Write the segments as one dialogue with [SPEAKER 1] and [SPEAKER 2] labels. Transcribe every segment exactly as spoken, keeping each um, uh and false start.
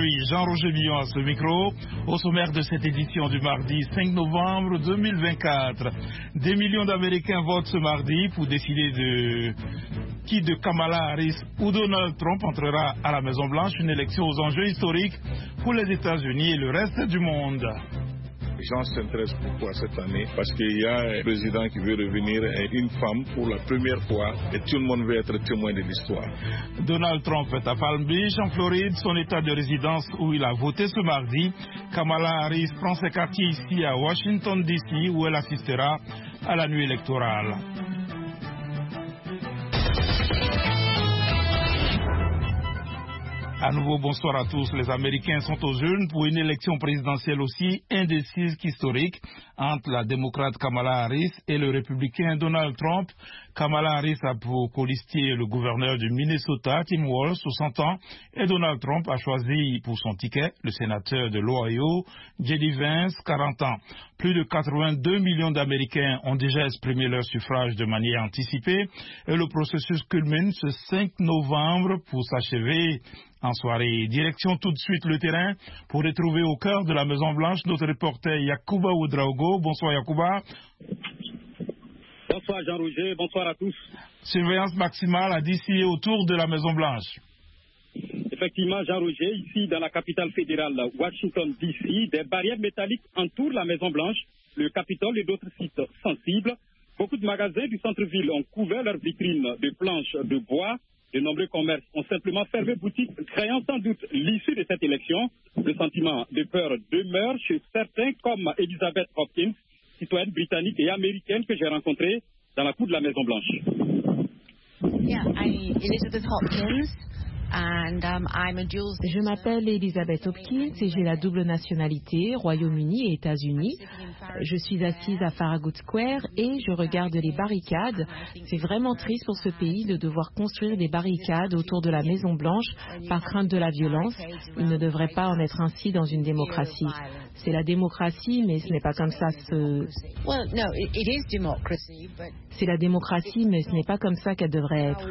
[SPEAKER 1] aujourd'hui Jean-Roger Millon à ce micro. Au sommaire de cette édition du mardi cinq novembre deux mille vingt-quatre. Des millions d'Américains votent ce mardi pour décider de qui de Kamala Harris ou Donald Trump entrera à la Maison-Blanche, une élection aux enjeux historiques pour les États-Unis et le reste du monde.
[SPEAKER 2] Les gens s'intéressent beaucoup à cette année parce qu'il y a un président qui veut revenir et une femme pour la première fois et tout le monde veut être témoin de l'histoire.
[SPEAKER 1] Donald Trump est à Palm Beach, en Floride, son état de résidence où il a voté ce mardi. Kamala Harris prend ses quartiers ici à Washington D C où elle assistera à la nuit électorale. À nouveau, bonsoir à tous. Les Américains sont aux urnes pour une élection présidentielle aussi indécise qu'historique entre la démocrate Kamala Harris et le républicain Donald Trump. Kamala Harris a pour colistier le gouverneur du Minnesota, Tim Walz, soixante ans, et Donald Trump a choisi pour son ticket le sénateur de l'Ohio, J D Vance, quarante ans. Plus de quatre-vingt-deux millions d'Américains ont déjà exprimé leur suffrage de manière anticipée et le processus culmine ce cinq novembre pour s'achever en soirée. Direction tout de suite le terrain pour retrouver au cœur de la Maison-Blanche notre reporter Yacouba Ouedraogo. Bonsoir Yacouba.
[SPEAKER 3] Bonsoir Jean-Roger, bonsoir à tous.
[SPEAKER 1] Surveillance maximale à D C et autour de la Maison-Blanche.
[SPEAKER 3] Effectivement, Jean-Roger, ici dans la capitale fédérale, Washington D C, des barrières métalliques entourent la Maison-Blanche, le Capitole et d'autres sites sensibles. Beaucoup de magasins du centre-ville ont couvert leurs vitrines de planches de bois. De nombreux commerces ont simplement fermé boutique, craignant sans doute l'issue de cette élection. Le sentiment de peur demeure chez certains comme Elizabeth Hopkins, citoyenne britannique et américaine que j'ai rencontrée dans la cour de la Maison-Blanche.
[SPEAKER 4] Yeah, I'm Elizabeth Hopkins. And, um, I'm a dual...
[SPEAKER 5] Je m'appelle Elizabeth Hopkins et j'ai la double nationalité, Royaume-Uni et États-Unis. Je suis assise à Farragut Square et je regarde les barricades. C'est vraiment triste pour ce pays de devoir construire des barricades autour de la Maison-Blanche par crainte de la violence. Il ne devrait pas en être ainsi dans une démocratie. C'est la démocratie, mais ce n'est pas comme ça. Ce...
[SPEAKER 4] Well, no, it, it is democracy, but...
[SPEAKER 5] C'est la démocratie, mais ce n'est pas comme ça qu'elle devrait être.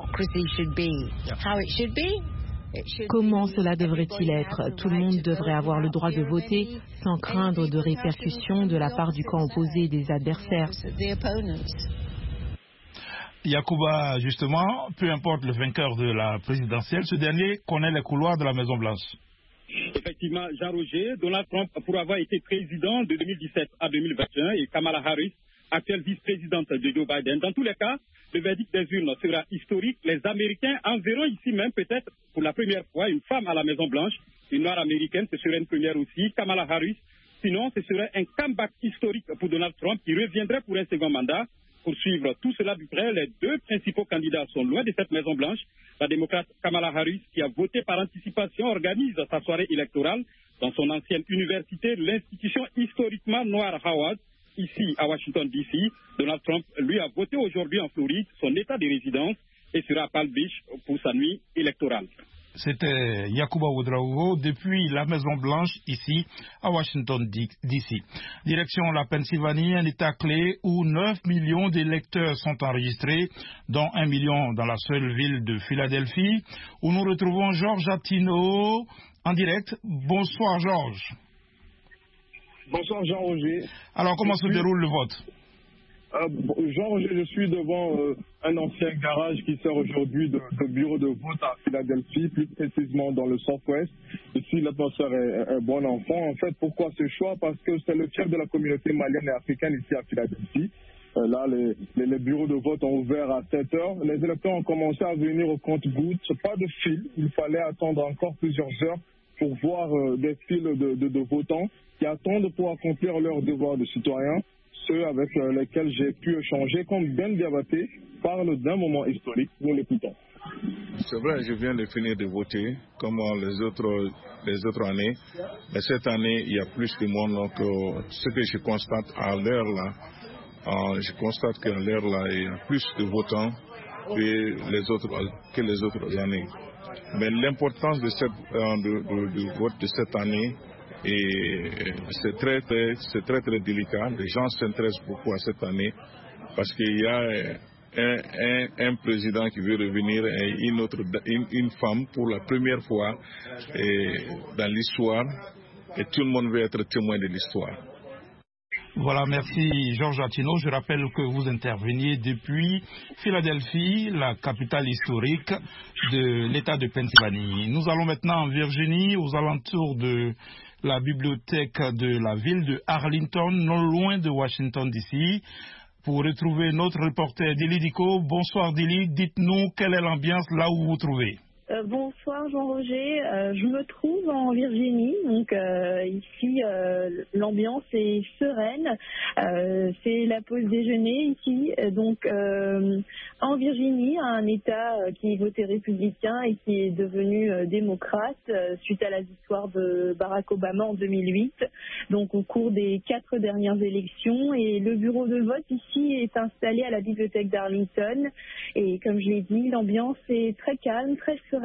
[SPEAKER 5] Comment cela devrait-il être? Tout le monde devrait avoir le droit de voter sans craindre de répercussions de la part du camp opposé des adversaires.
[SPEAKER 1] Yacouba, justement, peu importe le vainqueur de la présidentielle, ce dernier connaît les couloirs de la Maison-Blanche.
[SPEAKER 3] Effectivement, Jean-Roger, Donald Trump, pour avoir été président de deux mille dix-sept à deux mille vingt et un, et Kamala Harris, actuelle vice-présidente de Joe Biden. Dans tous les cas, le verdict des urnes sera historique. Les Américains en verront ici même peut-être pour la première fois une femme à la Maison-Blanche, une noire américaine, ce serait une première aussi, Kamala Harris. Sinon, ce serait un comeback historique pour Donald Trump qui reviendrait pour un second mandat. Pour suivre tout cela du près, les deux principaux candidats sont loin de cette Maison-Blanche. La démocrate Kamala Harris, qui a voté par anticipation, organise sa soirée électorale dans son ancienne université, l'institution historiquement noire Howard. Ici, à Washington D C, Donald Trump, lui, a voté aujourd'hui en Floride, son état de résidence, et sera à Palm Beach pour sa nuit électorale.
[SPEAKER 1] C'était Yacouba Ouedraogo depuis la Maison-Blanche, ici, à Washington D C. Direction la Pennsylvanie, un état clé où neuf millions d'électeurs sont enregistrés, dont un million dans la seule ville de Philadelphie, où nous retrouvons Georges Attino en direct. Bonsoir, Georges.
[SPEAKER 6] Bonsoir Jean-Roger.
[SPEAKER 1] Alors comment se déroule le vote?
[SPEAKER 6] euh, Jean-Roger, je suis devant euh, un ancien garage qui sert aujourd'hui de, de bureau de vote à Philadelphie, plus précisément dans le Southwest. Ici, l'atmosphère est un bon enfant. En fait, pourquoi ce choix? Parce que c'est le chef de la communauté malienne et africaine ici à Philadelphie. Euh, là, les, les, les bureaux de vote ont ouvert à sept heures. Les électeurs ont commencé à venir au compte-gouttes. Pas de fil. Il fallait attendre encore plusieurs heures pour voir euh, des files de, de, de votants qui attendent pour accomplir leur devoir de citoyen, ceux avec euh, lesquels j'ai pu échanger, comme Ben Diabaté parle d'un moment historique. Nous l'écoutons.
[SPEAKER 2] C'est vrai, je viens de finir de voter, comme les autres, les autres années. Mais cette année, il y a plus de monde. Donc, euh, ce que je constate à l'heure là, euh, je constate qu'à l'heure là, il y a plus de votants que les autres, que les autres années. Mais l'importance de cette, euh, de, de, de vote de cette année, et c'est très, très, c'est très, très délicat. Les gens s'intéressent beaucoup à cette année parce qu'il y a un, un, un président qui veut revenir et une, autre, une, une femme pour la première fois et, dans l'histoire, et tout le monde veut être témoin de l'histoire.
[SPEAKER 1] Voilà, merci Georges Atino. Je rappelle que vous interveniez depuis Philadelphie, la capitale historique de l'État de Pennsylvanie. Nous allons maintenant en Virginie, aux alentours de la bibliothèque de la ville de Arlington, non loin de Washington D C, pour retrouver notre reporter Dili Diko. Bonsoir Dili, dites-nous quelle est l'ambiance là où vous vous trouvez.
[SPEAKER 7] Euh, bonsoir Jean-Roger, euh, je me trouve en Virginie, donc euh, ici euh, l'ambiance est sereine, euh, c'est la pause déjeuner ici, donc euh, en Virginie, un État qui votait républicain et qui est devenu euh, démocrate euh, suite à la victoire de Barack Obama en deux mille huit, donc au cours des quatre dernières élections, et le bureau de vote ici est installé à la bibliothèque d'Arlington, et comme je l'ai dit, l'ambiance est très calme, très sereine.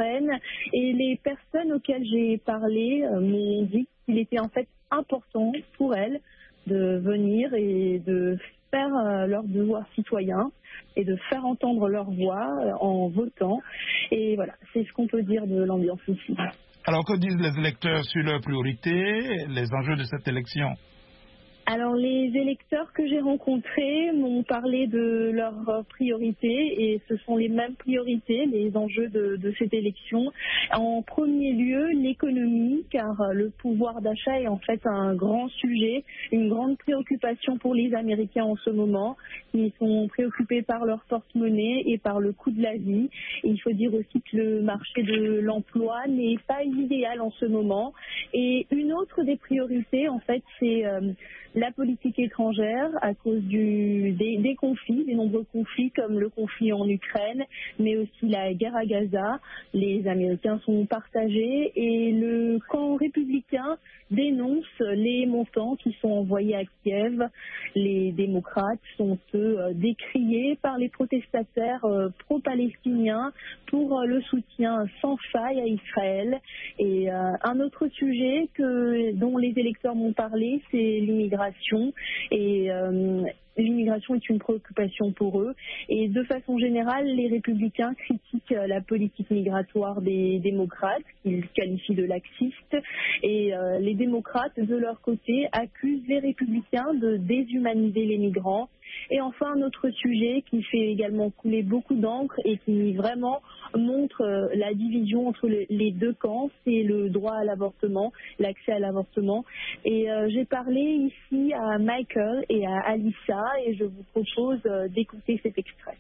[SPEAKER 7] Et les personnes auxquelles j'ai parlé euh, m'ont dit qu'il était en fait important pour elles de venir et de faire euh, leur devoir citoyen et de faire entendre leur voix euh, en votant. Et voilà, c'est ce qu'on peut dire de l'ambiance ici.
[SPEAKER 1] Alors que disent les électeurs sur leurs priorités, les enjeux de cette élection?
[SPEAKER 7] Alors, les électeurs que j'ai rencontrés m'ont parlé de leurs priorités et ce sont les mêmes priorités, les enjeux de, de cette élection. En premier lieu, l'économie, car le pouvoir d'achat est en fait un grand sujet, une grande préoccupation pour les Américains en ce moment. Ils sont préoccupés par leur porte-monnaie et par le coût de la vie. Et il faut dire aussi que le marché de l'emploi n'est pas idéal en ce moment. Et une autre des priorités, en fait, c'est euh, la politique étrangère à cause du, des, des conflits, des nombreux conflits comme le conflit en Ukraine, mais aussi la guerre à Gaza. Les Américains sont partagés et le camp républicain dénonce les montants qui sont envoyés à Kiev. Les démocrates sont eux décriés par les protestataires pro-palestiniens pour le soutien sans faille à Israël. Et euh, un autre sujet que, dont les électeurs m'ont parlé, c'est l'immigration. Et euh, l'immigration est une préoccupation pour eux. Et de façon générale, les républicains critiquent la politique migratoire des démocrates, qu'ils qualifient de laxiste. Et euh, les démocrates, de leur côté, accusent les républicains de déshumaniser les migrants. Et enfin, un autre sujet qui fait également couler beaucoup d'encre et qui vraiment montre la division entre les deux camps, c'est le droit à l'avortement, l'accès à l'avortement. Et euh, j'ai parlé ici à Michael et à Alissa et je vous propose euh, d'écouter cet extrait.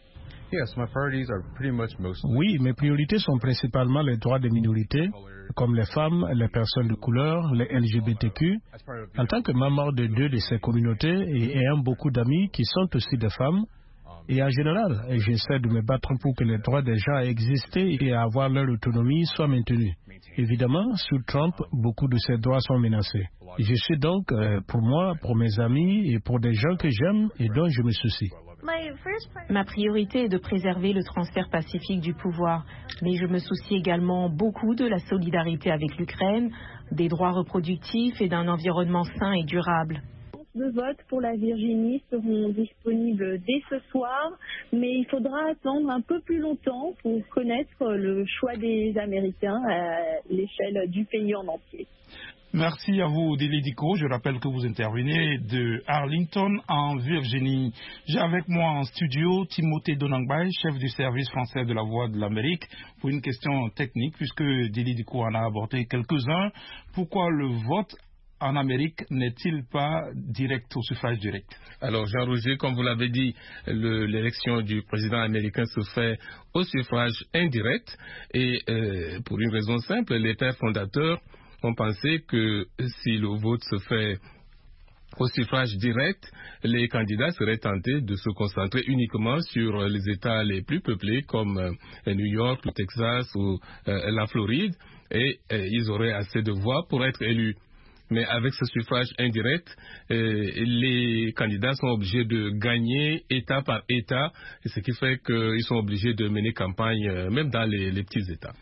[SPEAKER 8] Oui, mes priorités sont principalement les droits des minorités, comme les femmes, les personnes de couleur, les L G B T Q. En tant que membre de deux de ces communautés et ayant beaucoup d'amis qui sont aussi des femmes, et en général, j'essaie de me battre pour que les droits des gens à exister et à avoir leur autonomie soient maintenus. Évidemment, sous Trump, beaucoup de ces droits sont menacés. Je suis donc, euh, pour moi, pour mes amis et pour des gens que j'aime et dont je me soucie.
[SPEAKER 5] Ma priorité est de préserver le transfert pacifique du pouvoir, mais je me soucie également beaucoup de la solidarité avec l'Ukraine, des droits reproductifs et d'un environnement sain et durable.
[SPEAKER 7] De vote pour la Virginie seront disponibles dès ce soir, mais il faudra attendre un peu plus longtemps pour connaître le choix des Américains à l'échelle du pays en entier.
[SPEAKER 1] Merci à vous, Dili Diko. Je rappelle que vous intervenez de Arlington, en Virginie. J'ai avec moi en studio Timothée Donangbay, chef du service français de la Voix de l'Amérique, pour une question technique, puisque Dili Diko en a abordé quelques-uns. Pourquoi le vote en Amérique n'est-il pas direct au suffrage direct?
[SPEAKER 9] Alors, Jean-Roger, comme vous l'avez dit, le, l'élection du président américain se fait au suffrage indirect et euh, pour une raison simple, les pères fondateurs ont pensé que si le vote se fait au suffrage direct, les candidats seraient tentés de se concentrer uniquement sur les États les plus peuplés comme euh, New York, le Texas ou euh, la Floride et euh, ils auraient assez de voix pour être élus. Mais avec ce suffrage indirect, euh, les candidats sont obligés de gagner État par État, ce qui fait qu'ils sont obligés de mener campagne euh, même dans les, les petits États.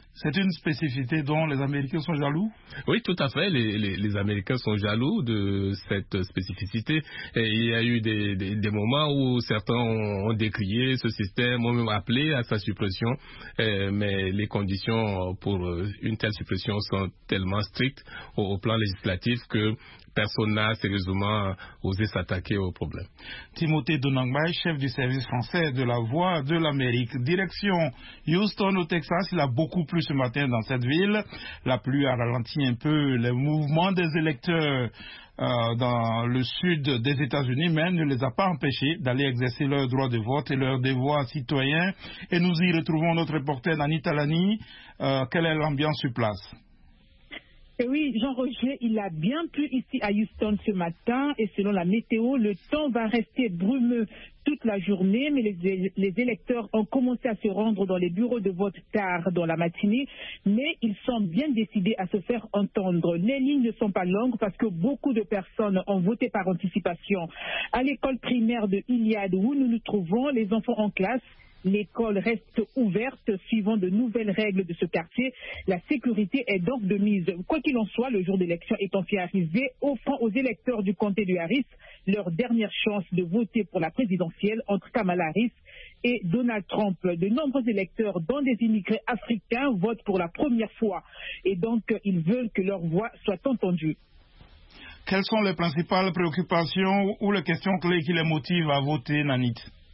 [SPEAKER 1] C'est une spécificité dont les Américains sont jaloux?
[SPEAKER 9] Oui, tout à fait. Les, les, les Américains sont jaloux de cette spécificité. Et il y a eu des, des, des moments où certains ont, ont décrié ce système, ont même appelé à sa suppression. Euh, mais les conditions pour une telle suppression sont tellement strictes au, au plan législatif que personne n'a sérieusement osé s'attaquer au problème.
[SPEAKER 1] Timothée Donangbay, chef du service français de la Voix de l'Amérique. Direction Houston au Texas, il a beaucoup plu ce matin dans cette ville. La pluie a ralenti un peu les mouvements des électeurs euh, dans le sud des États-Unis, mais ne les a pas empêchés d'aller exercer leur droit de vote et leur devoir citoyen. Et nous y retrouvons notre reporter Nani Talani. Euh, quelle est l'ambiance sur place?
[SPEAKER 10] Et oui, Jean-Roger, il a bien plu ici à Houston ce matin et selon la météo, le temps va rester brumeux toute la journée, mais les, les électeurs ont commencé à se rendre dans les bureaux de vote tard dans la matinée, mais ils sont bien décidés à se faire entendre. Les lignes ne sont pas longues parce que beaucoup de personnes ont voté par anticipation. À l'école primaire de Iliad où nous nous trouvons, les enfants en classe, l'école reste ouverte suivant de nouvelles règles de ce quartier. La sécurité est donc de mise. Quoi qu'il en soit, le jour d'élection est enfin arrivé, offrant aux électeurs du comté de Harris leur dernière chance de voter pour la présidentielle entre Kamala Harris et Donald Trump. De nombreux électeurs, dont des immigrés africains, votent pour la première fois et donc ils veulent que leur voix soit entendue.
[SPEAKER 1] Quelles sont les principales préoccupations ou les questions clés qui les motivent à voter, Nanit?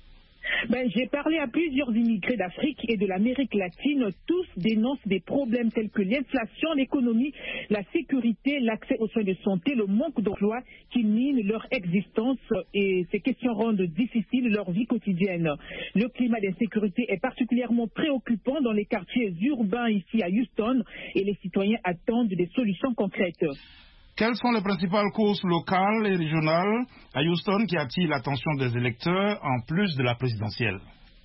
[SPEAKER 10] Ben, j'ai parlé à plusieurs immigrés d'Afrique et de l'Amérique latine. Tous dénoncent des problèmes tels que l'inflation, l'économie, la sécurité, l'accès aux soins de santé, le manque d'emploi qui minent leur existence et ces questions rendent difficile leur vie quotidienne. Le climat d'insécurité est particulièrement préoccupant dans les quartiers urbains ici à Houston et les citoyens attendent des solutions concrètes.
[SPEAKER 1] Quelles sont les principales causes locales et régionales à Houston qui attirent l'attention des électeurs en plus de la présidentielle?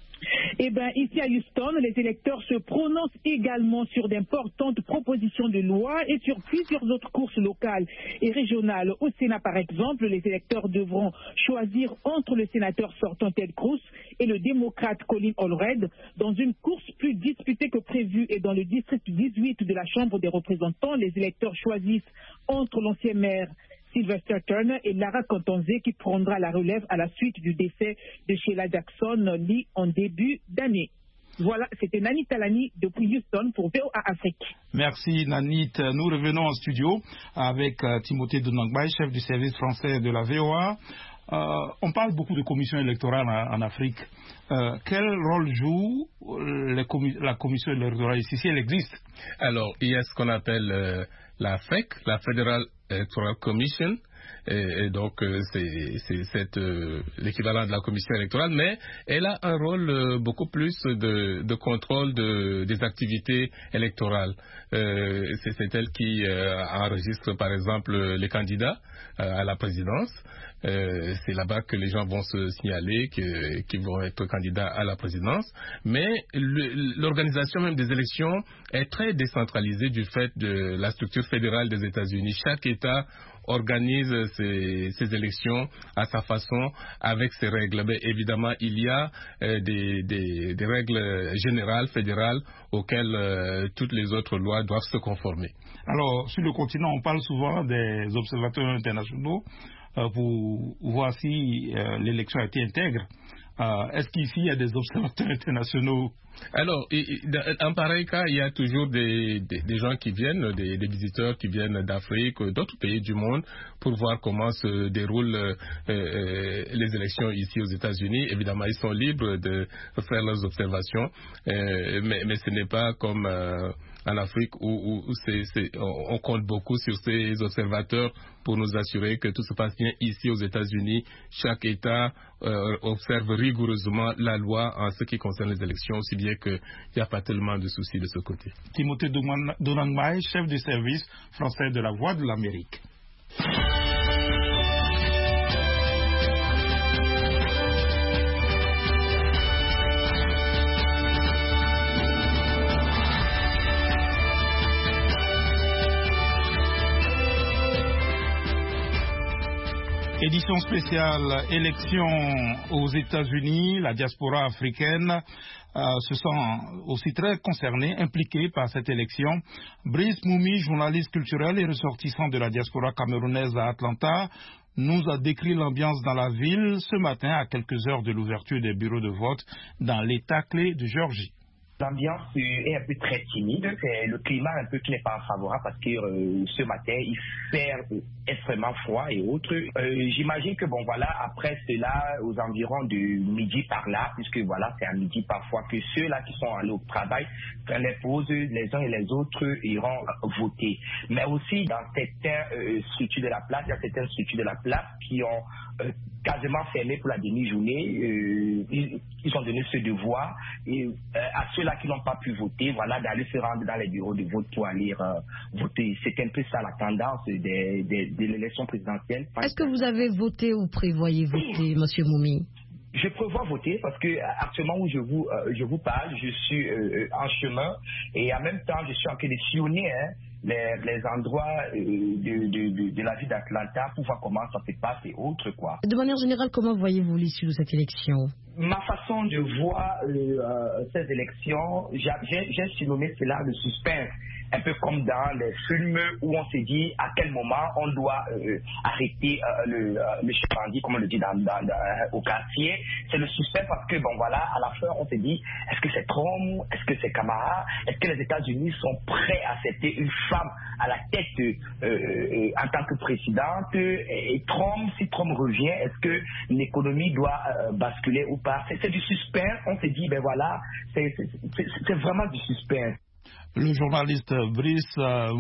[SPEAKER 10] Eh bien, ici à Houston, les électeurs se prononcent également sur d'importantes propositions de loi et sur plusieurs autres courses locales et régionales. Au Sénat, par exemple, les électeurs devront choisir entre le sénateur sortant Ted Cruz et le démocrate Colin Allred dans une course plus disputée que prévu. Et dans le district dix-huit de la Chambre des représentants, les électeurs choisissent entre l'ancien maire Sylvester Turner et Lara Contonze qui prendra la relève à la suite du décès de Sheila Jackson Lee en début d'année. Voilà, c'était Nani Talani depuis Houston pour V O A Afrique.
[SPEAKER 1] Merci Nanit. Nous revenons en studio avec euh, Timothée Donangbay, chef du service français de la V O A. Euh, on parle beaucoup de commissions électorales en, en Afrique. Euh, quel rôle joue les commis- la commission électorale ici, si elle existe?
[SPEAKER 9] Alors, il y a ce qu'on appelle euh, la F E C, la Federal Electoral Commission, et, et donc euh, c'est, c'est, c'est euh, l'équivalent de la commission électorale, mais elle a un rôle euh, beaucoup plus de, de contrôle de, des activités électorales. Euh, c'est, c'est elle qui euh, enregistre par exemple les candidats euh, à la présidence. Euh, c'est là-bas que les gens vont se signaler que, qu'ils vont être candidats à la présidence. Mais le, l'organisation même des élections est très décentralisée du fait de la structure fédérale des États-Unis. Chaque État organise ses, ses élections à sa façon, avec ses règles. Mais évidemment, il y a euh, des, des, des règles générales, fédérales, auxquelles euh, toutes les autres lois doivent se conformer.
[SPEAKER 1] Alors, sur le continent, on parle souvent des observateurs internationaux euh, pour voir si euh, l'élection a été intègre. Euh, est-ce qu'ici, il y a des observateurs internationaux?
[SPEAKER 9] Alors, en pareil cas, il y a toujours des, des, des gens qui viennent, des, des visiteurs qui viennent d'Afrique, d'autres pays du monde, pour voir comment se déroulent euh, euh, les élections ici aux États-Unis. Évidemment, ils sont libres de faire leurs observations, euh, mais, mais ce n'est pas comme euh, en Afrique où, où c'est, c'est, on, on compte beaucoup sur ces observateurs pour nous assurer que tout se passe bien. Ici aux États-Unis, chaque État euh, observe rigoureusement la loi en ce qui concerne les élections, aussi bien qu'il n'y a pas tellement de soucis de ce côté.
[SPEAKER 1] Timothée Donangbay, chef du service français de la Voix de l'Amérique. Édition spéciale élection aux États-Unis, la diaspora africaine euh, se sent aussi très concernée, impliquée par cette élection. Brice Moumi, journaliste culturel et ressortissant de la diaspora camerounaise à Atlanta, nous a décrit l'ambiance dans la ville ce matin à quelques heures de l'ouverture des bureaux de vote dans l'État clé de Géorgie.
[SPEAKER 11] L'ambiance est un peu très timide, c'est le climat un peu qui n'est pas favorable parce que euh, ce matin il fait extrêmement froid et autres. Euh, J'imagine que bon voilà, après cela, aux environs de midi par là, puisque voilà c'est à midi parfois que ceux-là qui sont allés au travail prennent les pauses, les uns et les autres iront voter. Mais aussi dans certaines euh, structures de la place, il y a certaines structures de la place qui ont euh, quasiment fermé pour la demi-journée. Euh, ils, ils ont donné ce devoir et euh, à ceux-là qui n'ont pas pu voter, voilà, d'aller se rendre dans les bureaux de vote pour aller euh, voter. C'est un peu ça la tendance des, des, de l'élection présidentielle.
[SPEAKER 12] Est-ce que vous avez voté ou prévoyez voter, Monsieur Moumi?
[SPEAKER 11] Je prévois voter parce que actuellement où je vous euh, je vous parle, je suis euh, en chemin et en même temps je suis en train de sillonner hein, les, les endroits euh, de, de, de, de la ville d'Atlanta pour voir comment ça se passe et autres quoi.
[SPEAKER 12] De manière générale, comment voyez-vous l'issue de cette élection?
[SPEAKER 11] Ma façon de voir euh, euh, ces élections, j'ai surnommé cela le suspense. Un peu comme dans les films où on se dit à quel moment on doit euh, arrêter euh, le, euh, le chef bandit, comme on le dit dans, dans, dans, au quartier. C'est le suspense parce que, bon voilà, à la fin on se dit, est-ce que c'est Trump, est-ce que c'est Kamala, est-ce que les États-Unis sont prêts à accepter une femme à la tête euh, euh, en tant que présidente et, et Trump, si Trump revient, est-ce que l'économie doit euh, basculer ou pas? C'est du suspense, on se dit, ben voilà, c'est vraiment du suspense.
[SPEAKER 1] Le journaliste Brice euh,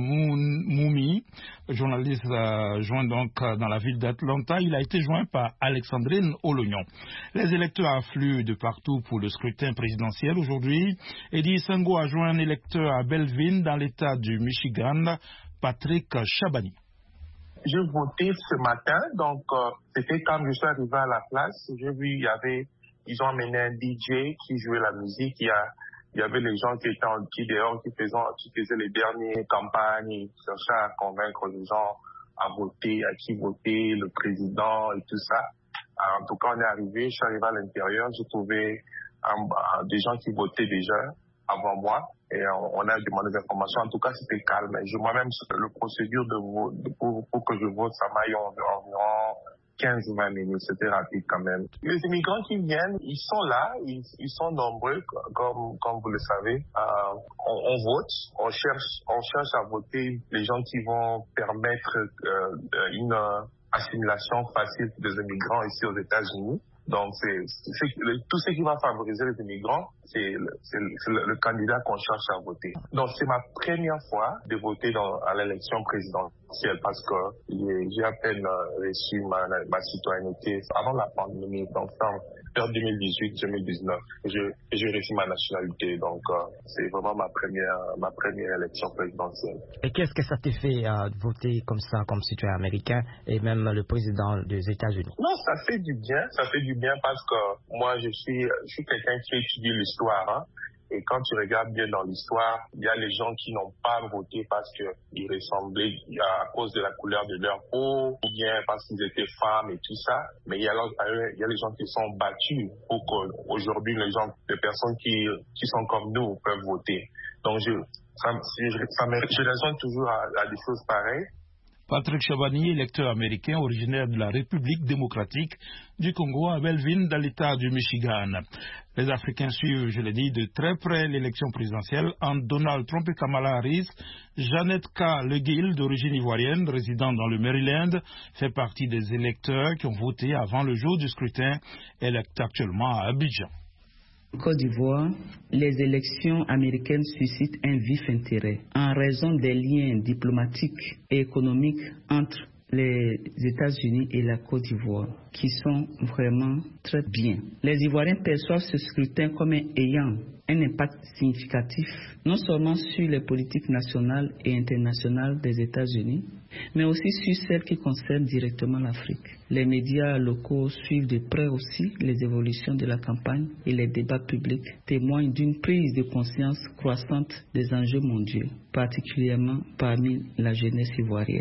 [SPEAKER 1] Moumi, journaliste euh, joint donc euh, dans la ville d'Atlanta, il a été joint par Alexandrine Olognon. Les électeurs affluent de partout pour le scrutin présidentiel aujourd'hui. Eddie Sango a joint un électeur à Belleville dans l'État du Michigan, Patrick Chabani.
[SPEAKER 13] J'ai voté ce matin, donc euh, c'était quand je suis arrivé à la place, j'ai vu il y avait, ils ont amené un D J qui jouait la musique, il y a Il y avait les gens qui étaient en, qui dehors, qui faisaient, qui faisaient les dernières campagnes, ils cherchaient à convaincre les gens à voter, à qui voter, le président et tout ça. Alors, en tout cas, on est arrivé, je suis arrivé à l'intérieur, j'ai trouvé um, uh, des gens qui votaient déjà avant moi et on, on a demandé des informations. En tout cas, c'était calme. Moi-même, le procédure de vote, pour, pour que je vote, ça m'a eu environ quinze à vingt minutes, c'était rapide quand même. Les immigrants qui viennent, ils sont là, ils, ils sont nombreux, comme, comme vous le savez. Euh, on, on vote, on cherche, on cherche à voter les gens qui vont permettre euh, une assimilation facile des immigrants ici aux États-Unis. Donc, c'est, c'est, c'est, tout ce qui va favoriser les immigrants, c'est le, c'est le, c'est le candidat qu'on cherche à voter. Donc, c'est ma première fois de voter dans, à l'élection présidentielle parce que j'ai à peine reçu ma, ma citoyenneté avant la pandémie. Donc, en deux mille dix-huit deux mille dix-neuf, j'ai, j'ai reçu ma nationalité. Donc, euh, c'est vraiment ma première, ma première élection présidentielle.
[SPEAKER 14] Et qu'est-ce que ça te fait euh, voter comme ça, comme citoyen américain et même le président des États-Unis?
[SPEAKER 13] Non, ça fait du bien. Ça fait du bien parce que moi, je suis, je suis quelqu'un qui étudie l'histoire. Hein. Et quand tu regardes bien dans l'histoire, il y a les gens qui n'ont pas voté parce qu'ils ressemblaient à cause de la couleur de leur peau, ou bien parce qu'ils étaient femmes et tout ça. Mais il y a, il y a les gens qui sont battus pour qu'aujourd'hui, les gens, les personnes qui, qui sont comme nous peuvent voter. Donc, je, ça, ça me, je raisonne toujours à, à des choses pareilles.
[SPEAKER 1] Patrick Chabani, électeur américain originaire de la République démocratique du Congo à Belleville, dans l'État du Michigan. Les Africains suivent, je l'ai dit, de très près l'élection présidentielle entre Donald Trump et Kamala Harris. Jeannette K. Leguil, d'origine ivoirienne, résidant dans le Maryland, fait partie des électeurs qui ont voté avant le jour du scrutin. Elle est actuellement à Abidjan.
[SPEAKER 15] Côte d'Ivoire, les élections américaines suscitent un vif intérêt en raison des liens diplomatiques et économiques entre les États-Unis et la Côte d'Ivoire, qui sont vraiment très bien. Les Ivoiriens perçoivent ce scrutin comme ayant un impact significatif, non seulement sur les politiques nationales et internationales des États-Unis, mais aussi sur celles qui concernent directement l'Afrique. Les médias locaux suivent de près aussi les évolutions de la campagne et les débats publics témoignent d'une prise de conscience croissante des enjeux mondiaux, particulièrement parmi la jeunesse ivoirienne.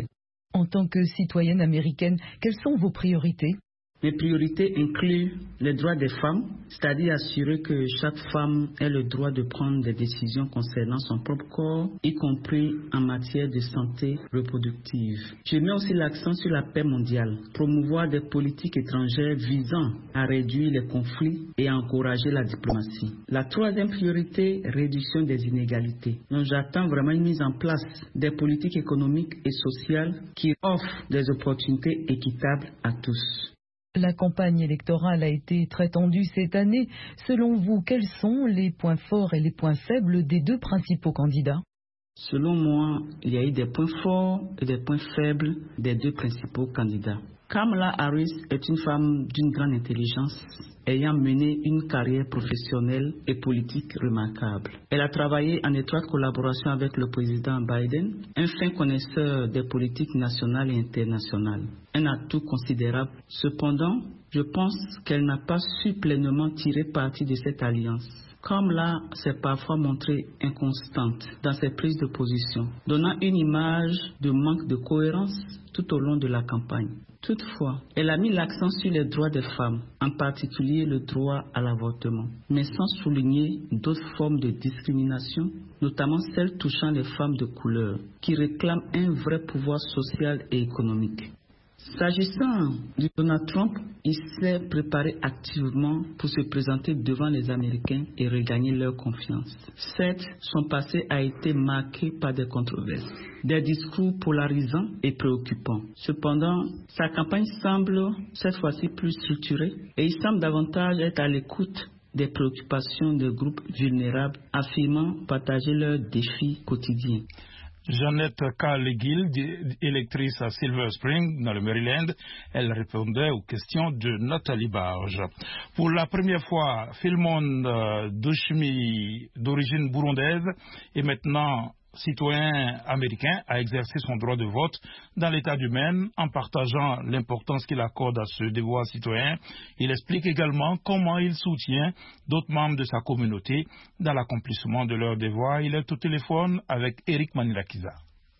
[SPEAKER 16] En tant que citoyenne américaine, quelles sont vos priorités?
[SPEAKER 15] Mes priorités incluent les droits des femmes, c'est-à-dire assurer que chaque femme ait le droit de prendre des décisions concernant son propre corps, y compris en matière de santé reproductive. Je mets aussi l'accent sur la paix mondiale, promouvoir des politiques étrangères visant à réduire les conflits et à encourager la diplomatie. La troisième priorité, réduction des inégalités. Donc j'attends vraiment une mise en place des politiques économiques et sociales qui offrent des opportunités équitables à tous.
[SPEAKER 16] La campagne électorale a été très tendue cette année. Selon vous, quels sont les points forts et les points faibles des deux principaux candidats?
[SPEAKER 15] Selon moi, il y a eu des points forts et des points faibles des deux principaux candidats. Kamala Harris est une femme d'une grande intelligence, ayant mené une carrière professionnelle et politique remarquable. Elle a travaillé en étroite collaboration avec le président Biden, un fin connaisseur des politiques nationales et internationales. Un atout considérable. Cependant, je pense qu'elle n'a pas su pleinement tirer parti de cette alliance. Kamala s'est parfois montrée inconstante dans ses prises de position, donnant une image de manque de cohérence tout au long de la campagne. Toutefois, elle a mis l'accent sur les droits des femmes, en particulier le droit à l'avortement, mais sans souligner d'autres formes de discrimination, notamment celles touchant les femmes de couleur, qui réclament un vrai pouvoir social et économique. S'agissant de Donald Trump, il s'est préparé activement pour se présenter devant les Américains et regagner leur confiance. Certes, son passé a été marqué par des controverses, des discours polarisants et préoccupants. Cependant, sa campagne semble cette fois-ci plus structurée et il semble davantage être à l'écoute des préoccupations des groupes vulnérables, affirmant partager leurs défis quotidiens.
[SPEAKER 1] Jeannette Carlegill, électrice à Silver Spring, dans le Maryland, elle répondait aux questions de Nathalie Barge. Pour la première fois, Philmon euh, Douchemi, d'origine burundaise, est maintenant citoyen américain, a exercé son droit de vote dans l'État du Maine en partageant l'importance qu'il accorde à ce devoir citoyen. Il explique également comment il soutient d'autres membres de sa communauté dans l'accomplissement de leurs devoirs. Il est au téléphone avec Eric Manilakiza.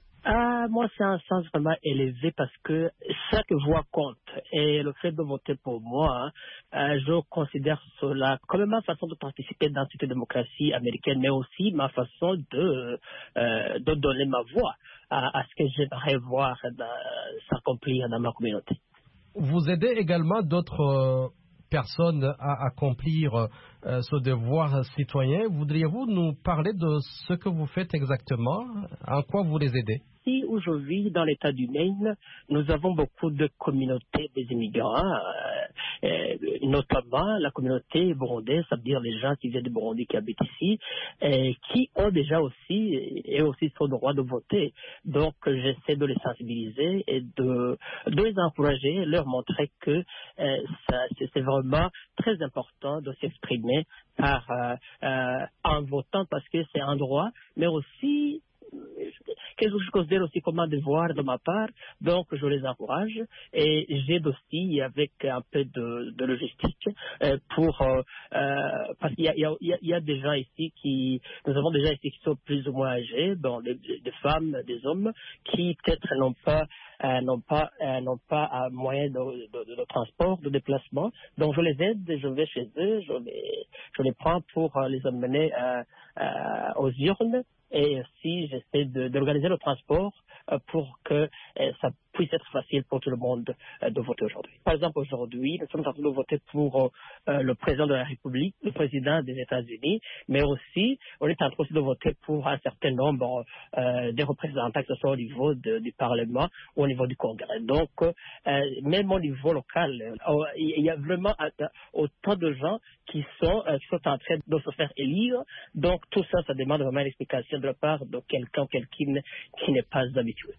[SPEAKER 17] Ah, moi, c'est un sens vraiment élevé parce que chaque voix compte. Et le fait de voter pour moi, hein, je considère cela comme ma façon de participer dans cette démocratie américaine, mais aussi ma façon de, euh, de donner ma voix à, à ce que j'aimerais voir s'accomplir dans ma communauté.
[SPEAKER 18] Vous aidez également d'autres euh, personnes à accomplir euh, ce devoir citoyen. Voudriez-vous nous parler de ce que vous faites exactement? En quoi vous les aidez?
[SPEAKER 17] Ici, aujourd'hui, dans l'État du Maine, nous avons beaucoup de communautés des immigrants, euh, euh, notamment la communauté burundaise, c'est-à-dire les gens qui viennent de Burundi, qui habitent ici, et qui ont déjà aussi, et aussi son droit de voter. Donc, j'essaie de les sensibiliser et de, de les encourager, leur montrer que euh, ça, c'est vraiment très important de s'exprimer par, euh, euh, en votant parce que c'est un droit, mais aussi quelque chose que je considère aussi comme un devoir de ma part, donc je les encourage et j'aide aussi avec un peu de, de logistique euh, pour euh, parce qu'il y a, il y, a, il y a des gens ici qui, nous avons des gens ici qui sont plus ou moins âgés, bon, des, des femmes, des hommes qui peut-être n'ont pas euh, n'ont pas euh, n'ont pas un moyen de, de, de transport, de déplacement, donc je les aide, je vais chez eux, je les je les prends pour euh, les amener euh, euh, aux urnes. Et aussi, j'essaie d'organiser le transport euh, pour que euh, ça puisse être facile pour tout le monde euh, de voter aujourd'hui. Par exemple, aujourd'hui, nous sommes en train de voter pour euh, le président de la République, le président des États-Unis, mais aussi, on est en train aussi de voter pour un certain nombre euh, de représentants, que ce soit au niveau de, du Parlement ou au niveau du Congrès. Donc, euh, même au niveau local, euh, il y a vraiment euh, autant de gens qui sont, euh, qui sont en train de se faire élire. Donc, tout ça, ça demande vraiment une explication de la part de quelqu'un quelqu'un qui n'est pas habitué.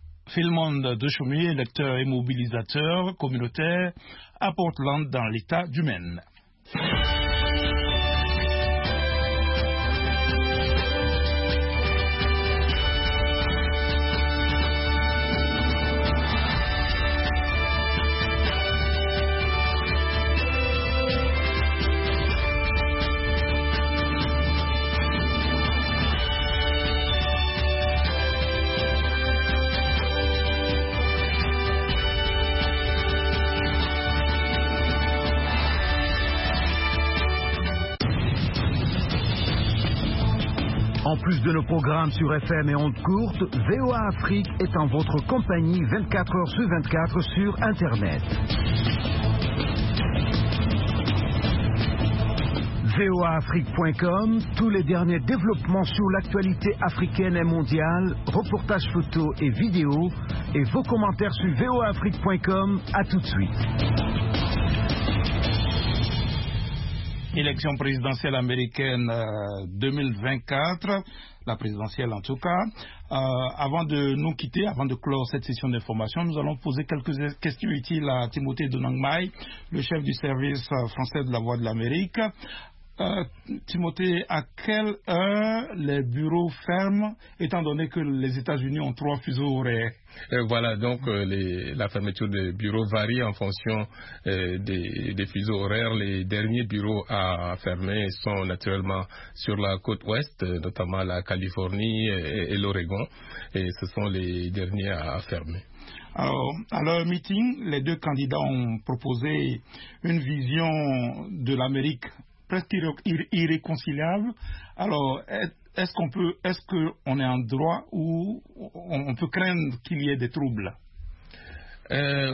[SPEAKER 1] Philmon Douchemi, électeur et mobilisateur communautaire à Portland dans l'État du Maine.
[SPEAKER 19] En plus de nos programmes sur F M et ondes courtes, V O A Afrique est en votre compagnie vingt-quatre heures sur vingt-quatre sur Internet. V O A Afrique point com, tous les derniers développements sur l'actualité africaine et mondiale, reportages photos et vidéos, et vos commentaires sur V O A Afrique point com. À tout de suite.
[SPEAKER 1] Élection présidentielle américaine euh, deux mille vingt-quatre, la présidentielle en tout cas. Euh, avant de nous quitter, avant de clore cette session d'information, nous allons poser quelques questions utiles à Timothée Donangmai, le chef du service français de la Voix de l'Amérique. Euh, Timothée, à quelle heure les bureaux ferment, étant donné que les États-Unis ont trois fuseaux horaires?
[SPEAKER 9] Euh, voilà, donc euh, les, la fermeture des bureaux varie en fonction euh, des, des fuseaux horaires. Les derniers bureaux à fermer sont naturellement sur la côte ouest, notamment la Californie et, et l'Oregon, et ce sont les derniers à fermer.
[SPEAKER 1] Alors, à leur meeting, les deux candidats ont proposé une vision de l'Amérique presque irréconciliable. Alors, est-ce qu'on peut, est-ce qu'on est en droit ou on peut craindre qu'il y ait des troubles?
[SPEAKER 9] Euh,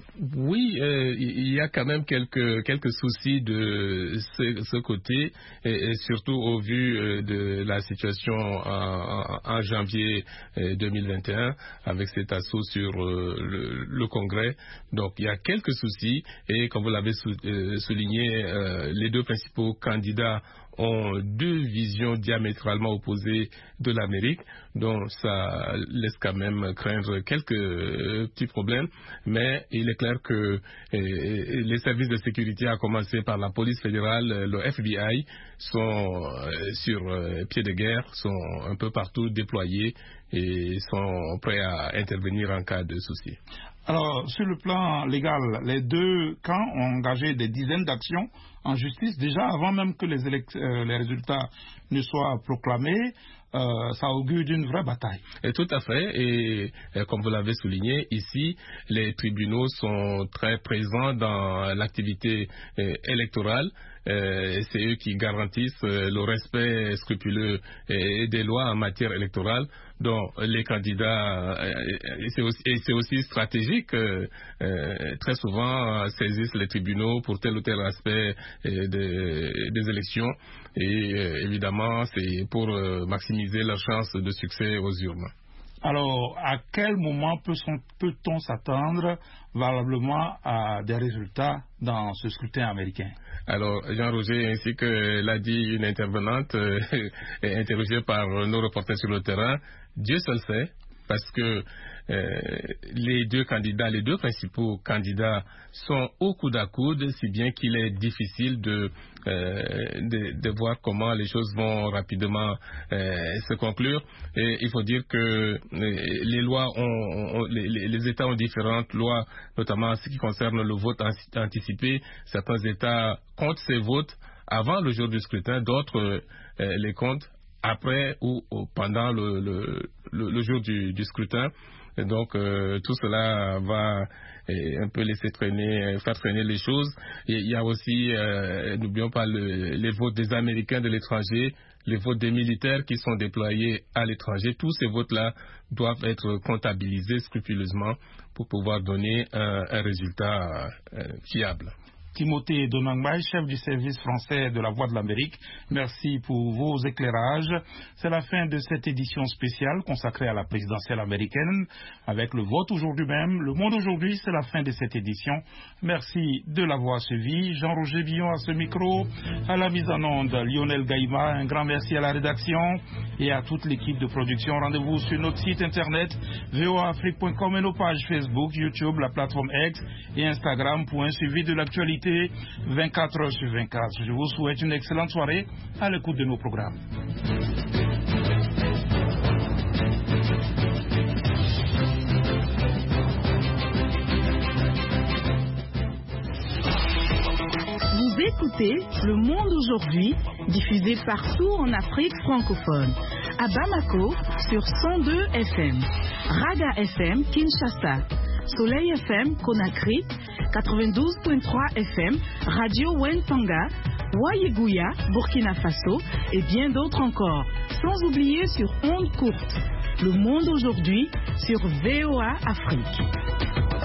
[SPEAKER 9] oui, euh, il y a quand même quelques quelques soucis de ce, ce côté, et, et surtout au vu euh, de la situation en, en janvier euh, deux mille vingt et un avec cet assaut sur euh, le, le Congrès. Donc il y a quelques soucis et comme vous l'avez sou, euh, souligné, euh, les deux principaux candidats ont deux visions diamétralement opposées de l'Amérique, donc ça laisse quand même craindre quelques euh, petits problèmes, mais il est clair que euh, les services de sécurité, à commencer par la police fédérale, le F B I, sont euh, sur euh, pied de guerre, sont un peu partout déployés et sont prêts à intervenir en cas de souci.
[SPEAKER 1] Alors, sur le plan légal, les deux camps ont engagé des dizaines d'actions en justice, déjà avant même que les, élect- euh, les résultats ne soient proclamés. Euh, ça augure d'une vraie bataille.
[SPEAKER 9] Et tout à fait, et, et comme vous l'avez souligné, ici, les tribunaux sont très présents dans l'activité euh, électorale. Euh, c'est eux qui garantissent euh, le respect scrupuleux euh, des lois en matière électorale. Donc les candidats, euh, et, c'est aussi, et c'est aussi stratégique, euh, euh, très souvent euh, saisissent les tribunaux pour tel ou tel aspect euh, de, des élections. Et euh, évidemment, c'est pour euh, maximiser leurs chances de succès aux urnes.
[SPEAKER 1] Alors, à quel moment peut-on s'attendre valablement à des résultats dans ce scrutin américain?
[SPEAKER 9] Alors, Jean-Roger, ainsi que l'a dit une intervenante euh, interrogée par nos reporters sur le terrain, Dieu seul sait, parce que euh, les deux candidats, les deux principaux candidats sont au coude à coude, si bien qu'il est difficile de, euh, de, de voir comment les choses vont rapidement euh, se conclure. Et il faut dire que les lois ont, ont les, les États ont différentes lois, notamment en ce qui concerne le vote anticipé. Certains États comptent ces votes avant le jour du scrutin, d'autres euh, les comptent après ou, ou pendant le, le, le, le jour du, du scrutin. Et donc euh, tout cela va et, un peu laisser traîner, faire traîner les choses. Et il y a aussi, euh, n'oublions pas, le, les votes des Américains de l'étranger, les votes des militaires qui sont déployés à l'étranger. Tous ces votes-là doivent être comptabilisés scrupuleusement pour pouvoir donner un, un résultat euh, fiable.
[SPEAKER 1] Timothée Donangmai, chef du service français de la Voix de l'Amérique, merci pour vos éclairages. C'est la fin de cette édition spéciale consacrée à la présidentielle américaine. Avec le vote aujourd'hui même, le monde aujourd'hui, c'est la fin de cette édition. Merci de l'avoir suivi. Jean-Roger Billon à ce micro, à la mise en onde, Lionel Gaïma. Un grand merci à la rédaction et à toute l'équipe de production. Rendez-vous sur notre site internet v o a afrique point com et nos pages Facebook, YouTube, la plateforme X et Instagram pour un suivi de l'actualité vingt-quatre heures sur vingt-quatre. Je vous souhaite une excellente soirée à l'écoute de nos programmes.
[SPEAKER 10] Vous écoutez Le Monde aujourd'hui, diffusé partout en Afrique francophone. À Bamako, sur cent deux F M. Raga F M, Kinshasa. Soleil F M, Conakry. quatre-vingt-douze point trois F M, Radio Wentanga, Ouaïgouya, Burkina Faso et bien d'autres encore. Sans oublier sur ondes courtes. Le monde aujourd'hui sur V O A Afrique.